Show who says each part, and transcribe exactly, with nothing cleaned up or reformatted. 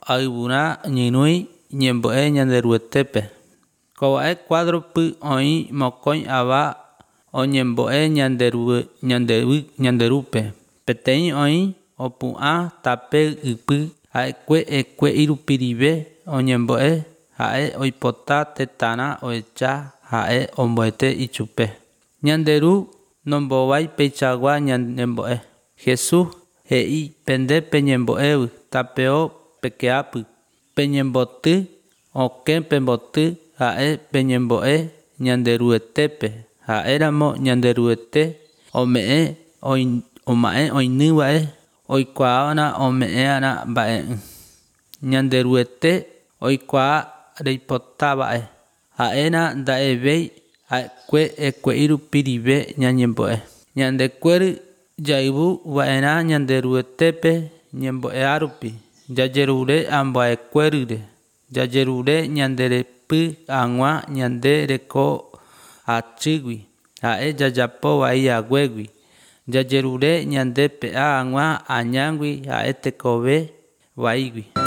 Speaker 1: aibuna ñinui ñembo'e ñanderuetépe. Kova'e cuadrope oĩ mokõi ava oñembo'e ñanderu ñandevy ñanderúpe. Peteĩ oĩ opu'ã tape ypy ha'ekue ekue irupirive oñembo'e ha'e oipota tetãrã oecha ha'e omboete ichupe. Ñanderu nombovái peichagua ñanembo'e. Jesús he'i pende peñembo'evy tapeo pekeápy. Peñemboty okẽ pemboty ha'e peñembo'e ñanderuetépe. Ha'éramo ñanderuete ome'ẽ oĩ oma'ẽ oĩnýva'e oikuaáva ome'ẽva'erã mba'e'ỹ. Ñanderuete oikuaa reipotava'e. Ha'éna nda'evéi ha'ekue ekue irupirive ñañembo'e. Ñandekuéri jaivuva'erã ñanderuetépe ñembo'ea rupi. Jajerure ambuaekuérire. Jajerure ñanderepy hag̃ua ñande reko hačýgui ha'e jajapo vaíaguégui. Jajerure ñande pe'a hag̃ua añágui ha'e tekove vaígui.